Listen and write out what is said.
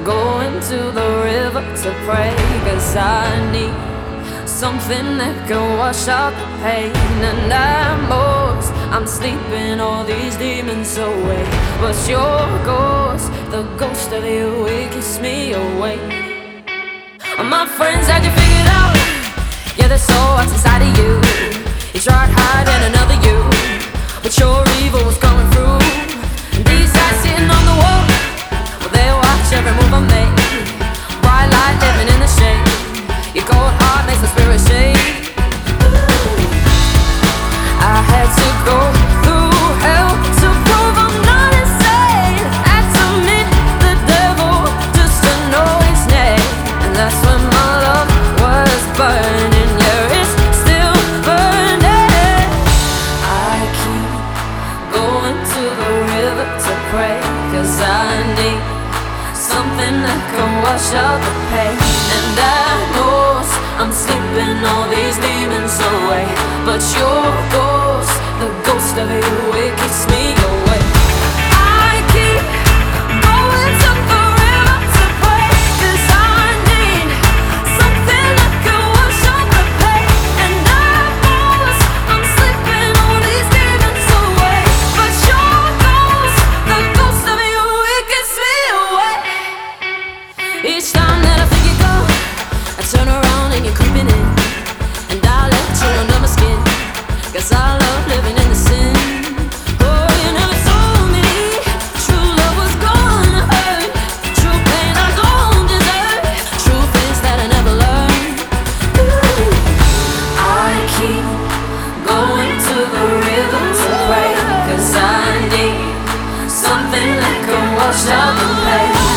going to the river to pray, 'cause I need something that can wash out the pain. And I'm sleeping all these demons away, but your ghost, the ghost of you, it keeps me awake. My friends had you figured out, yeah, there's so what's inside of you. You tried hiding another you, but your evil was coming through. These guys sitting on the wall, well, they watch every move I make. Bright light living in the shade, your cold heart makes the spirit shake. I had to go through hell to prove I'm not insane. Had to meet the devil just to know his name. And that's when my love was burning, yeah, it's still burning. I keep going to the river to pray, 'cause I need something that can wash out the pain. And I know I'm sleeping all these demons away, but your ghost, the ghost of you, it keeps me awake. I keep going to the river to pray, 'cause I need something that can wash out the pain. And I know I'm sleeping all these demons away, but your ghost, the ghost of you, it keeps me awake. Each time that I think you go, I turn around and you're creeping in, and I let you under my skin, 'cause I love living in the sin. Oh, you never told me true love was gonna hurt, true pain I don't deserve, truth is that I never learned. Ooh, I keep going to the river to pray, 'cause I need something that can wash out the pain.